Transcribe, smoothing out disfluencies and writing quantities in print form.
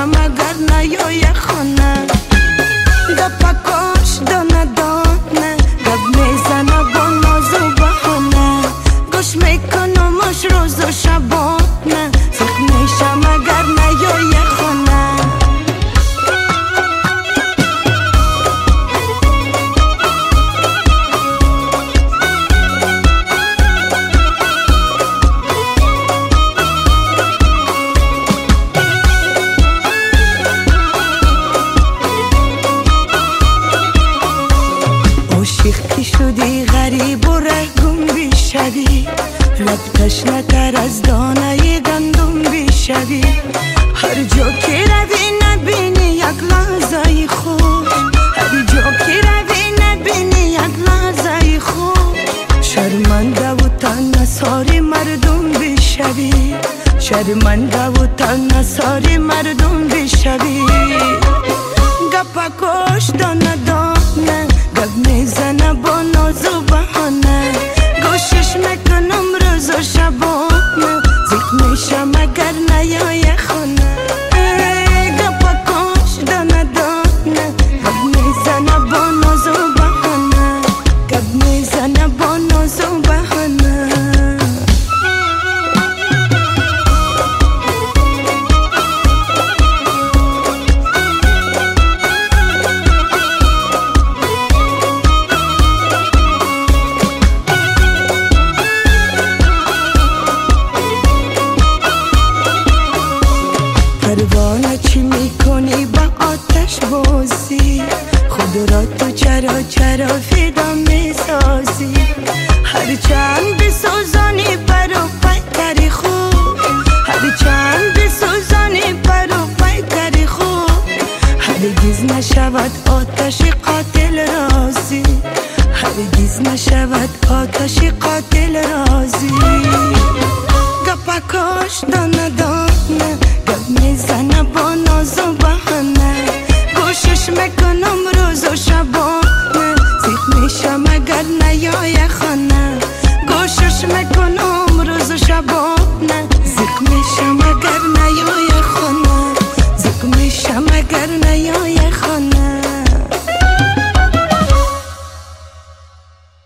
میشم اگر نیای خانه گپکاش دانه دانه گپ میزنه با ناز و بهانه گوش میکنمش روز و شبانه زخم میشم اگر نیای خانه عاشق که شدی غریب و رهگم بیشوی لب تشنه‌تر از دانه گندم بیشوی هر جا که روی نبینی یک لحظه خوش هر جا که روی نبینی یک لحظه خوش شرمنده و تنها مردم بیشوی شرمنده و تنها مردم بیشوی گپکاش دانه دانه گپ میزنه با ناز و بهانه گوشش میکنم روز و شبانه زخم میشم اگر نیای خانه گپکاش دانه دانه گپ میزنه با ناز و بهانه گپ میزنه با ناز و بهانه پروانه چی میکنی با آتش بازی خود را تو چرا فدا میسازی هرچند بسوزانی برو پیکری خوب هرچند بسوزانی برو پیکری خوب هرگز نشود آتش قاتل رازی هرگز نشود آتش قاتل رازی گپکاش دانه دانه گپ میزنه با ناز و بهانه گوشش میکنم روز و شبانه زخم میشم اگر نیای خانه گوشش میکنم روز و شبانه زخم میشم اگر نیای خانه زخم میشم اگر نیای